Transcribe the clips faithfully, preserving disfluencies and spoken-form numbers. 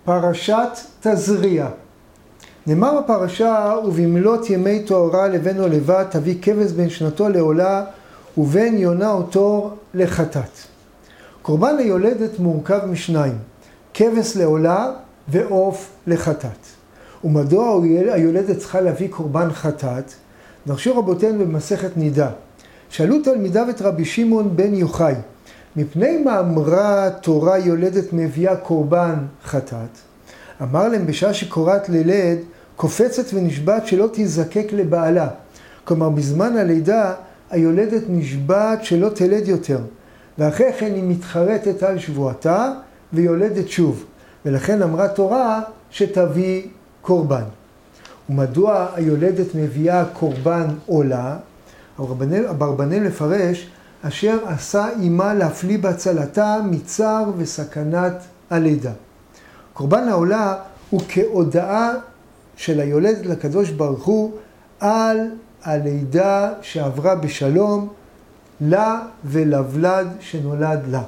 פרשת תזריע. נאמר בפרשה, ובמלאת ימי תוארה לבן או לבת, תביא כבש בין שנתו לעולה, ובין יונה או תור לחטאת. קורבן היולדת מורכב משניים, כבש לעולה ועוף לחטאת. ומדוע היולדת צריכה להביא קורבן חטאת? דרשו רבותינו במסכת נידה. שאלו תלמידיו את רבי שמעון בן יוחאי, מפני מה אמרה תורה יולדת מביאה קורבן חטאת? אמר להם, בשעה שקוראת לילד, קופצת ונשבעת שלא תזקק לבעלה. כלומר, בזמן הלידה, היולדת נשבעת שלא תלד יותר. ואחרי כן היא מתחרטת על שבועתה ויולדת שוב. ולכן אמרה תורה שתביא קורבן. ומדוע היולדת מביאה קורבן עולה? אברבנאל לפרש, אשר עשה עמה להפליא בהצלתה מצער וסכנת הלידה. קורבן העולה הוא כהודאה של היולדת לקדוש ברוך הוא על הלידה שעברה בשלום לה ולוולד שנולד לה.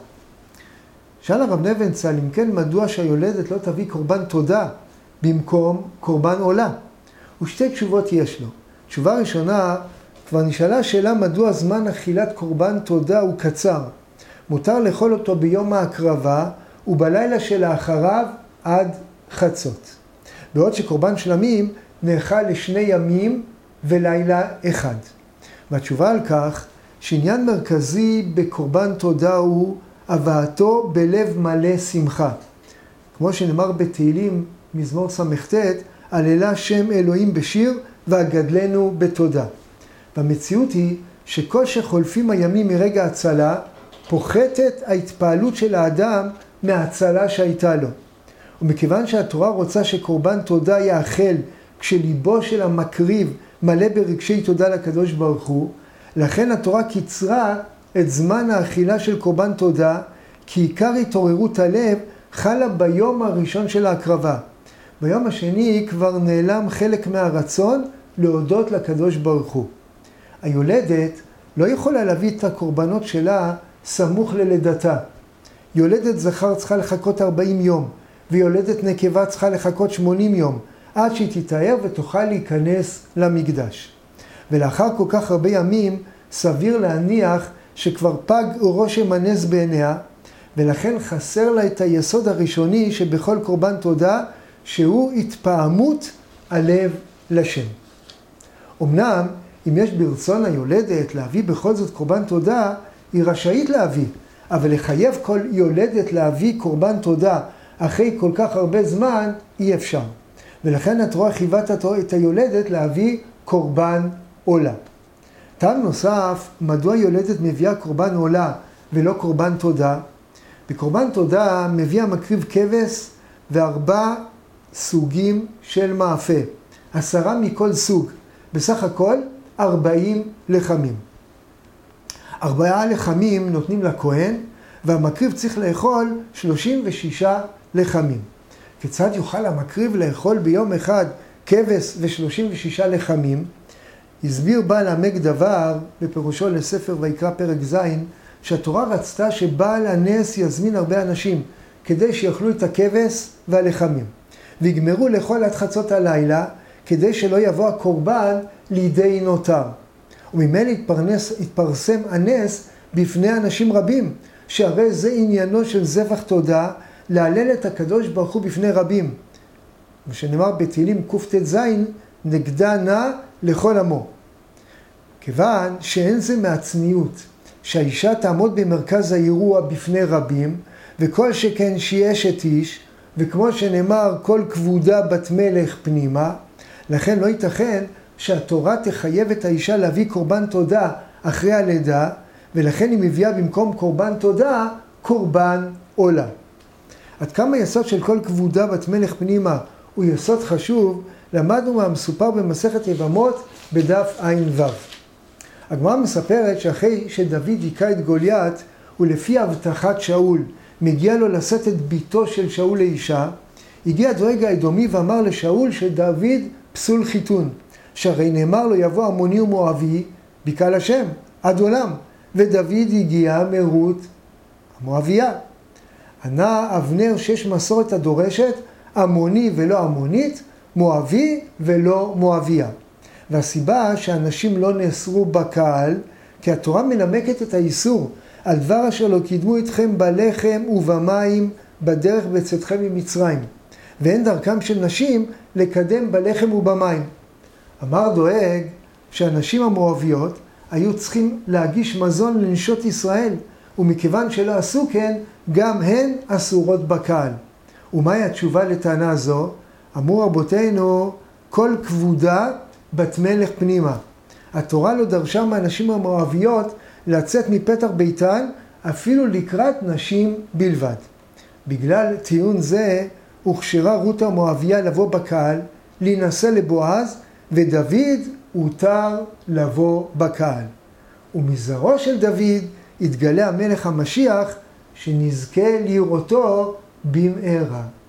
שאל הרב נבנצל, אם כן מדוע שהיולדת לא תביא קורבן תודה במקום קורבן עולה? ושתי תשובות יש לו. תשובה ראשונה, כבר נשאלה השאלה מדוע זמן אכילת קורבן תודה הוא קצר. מותר לאכול אותו ביום ההקרבה ובלילה שלאחריו עד חצות. בעוד שקורבן שלמים נאכל לשני ימים ולילה אחד. והתשובה על כך שעניין מרכזי בקורבן תודה הוא הבאתו בלב מלא שמחה. כמו שנאמר בתהילים מזמור ס"ט, הללה שם אלוהים בשיר והגדלנו בתודה. והמציאות היא שכל שחולפים הימים מרגע הצלה, פוחתת ההתפעלות של האדם מההצלה שהייתה לו. ומכיוון שהתורה רוצה שקורבן תודה יאכל כשליבו של המקריב מלא ברגשי תודה לקדוש ברוך הוא, לכן התורה קיצרה את זמן האכילה של קורבן תודה, כי עיקר התעוררות הלב חלה ביום הראשון של ההקרבה. ביום השני כבר נעלם חלק מהרצון להודות לקדוש ברוך הוא. היולדת לא יכולה להביא את הקורבנות שלה סמוך ללידתה. יולדת זכר צריכה לחכות ארבעים יום, ויולדת נקבה צריכה לחכות שמונים יום, עד שהיא תתאר ותוכל להיכנס למקדש. ולאחר כל כך הרבה ימים, סביר להניח שכבר פג רושם הנס בעיניה, ולכן חסר לה את היסוד הראשוני שבכל קורבן תודה, שהוא התפעמות הלב לשם. אמנם, אם יש ברצון היולדת להביא בכל זאת קורבן תודה, היא רשאית להביא, אבל לחייב כל יולדת להביא קורבן תודה אחרי כל כך הרבה זמן, אי אפשר. ולכן התורה חייבת את היולדת להביא קורבן עולה. טעם נוסף, מדוע יולדת מביאה קורבן עולה ולא קורבן תודה? בקורבן תודה מביא המקריב כבש וארבע סוגים של מאפה, עשרה מכל סוג, בסך הכל ארבעים לחמים. ארבעה לחמים נותנים לכהן, והמקריב צריך לאכול שלושים ושישה לחמים. כיצד יוכל המקריב לאכול ביום אחד כבש ושלושים ושישה לחמים? הסביר בעל עמק דבר בפירושו לספר ויקרא פרק ז', שהתורה רצתה שבעל הנס יזמין הרבה אנשים כדי שיאכלו את הכבש והלחמים, ויגמרו לאכול עד חצות הלילה כדי שלא יבוא הקורבן לידי נותר. וממילא התפרנס, התפרסם הנס בפני אנשים רבים, שהרי זה עניינו של זבח תודה, להלל את הקדוש ברוך הוא בפני רבים. ושנאמר בתהילים קט"ז, נגדה נא לכל עמו. כיוון שאין זה מעצמיות, שהאישה תעמוד במרכז האירוע בפני רבים, וכל שכן שהיא אשת איש, וכמו שנאמר כל כבודה בת מלך פנימה, לכן לא ייתכן שהתורה תחייב את האישה להביא קורבן תודה אחרי הלידה, ולכן היא מביאה במקום קורבן תודה, קורבן עולה. עד כמה יסוד של כל כבודה בת מלך פנימה הוא יסוד חשוב, למדנו מהמסופר במסכת יבמות בדף עין וו. הגמרא מספרת שאחרי שדוד היכה את גוליית, ולפי הבטחת שאול, מגיע לו לשאת את ביתו של שאול לאישה, הגיע דואג האדומי ואמר לשאול שדוד פסול חיתון, שהרי נאמר לו יבוא עמוני ומואבי, בקהל השם, עד עולם, ודוד הגיע מרות המואביה. ענה אבנר שיש מסורת הדורשת, עמוני ולא עמונית, מואבי ולא מואביה. והסיבה שאנשים לא נאסרו בקהל, כי התורה מנמקת את האיסור, על דבר אשר לא קידמו אתכם בלחם ובמים בדרך בצאתכם ממצרים. ואין דרכם של נשים לקדם בלחם ובמים. אמר דואג שהנשים המואביות היו צריכים להגיש מזון לנשות ישראל, ומכיוון שלא עשו כן, גם הן אסורות בקהל. ומהי התשובה לטענה זו? אמרו רבותינו, כל כבודה בת מלך פנימה. התורה לא דרשה מהנשים המואביות לצאת מפתח ביתן, אפילו לקראת נשים בלבד. בגלל טיעון זה, הוכשרה רות המואביה לבוא בקהל, להינשא לבועז, ודוד הותר לבוא בקהל. ומזרעו של דוד יתגלה המלך המשיח, שנזכה לראותו במהרה.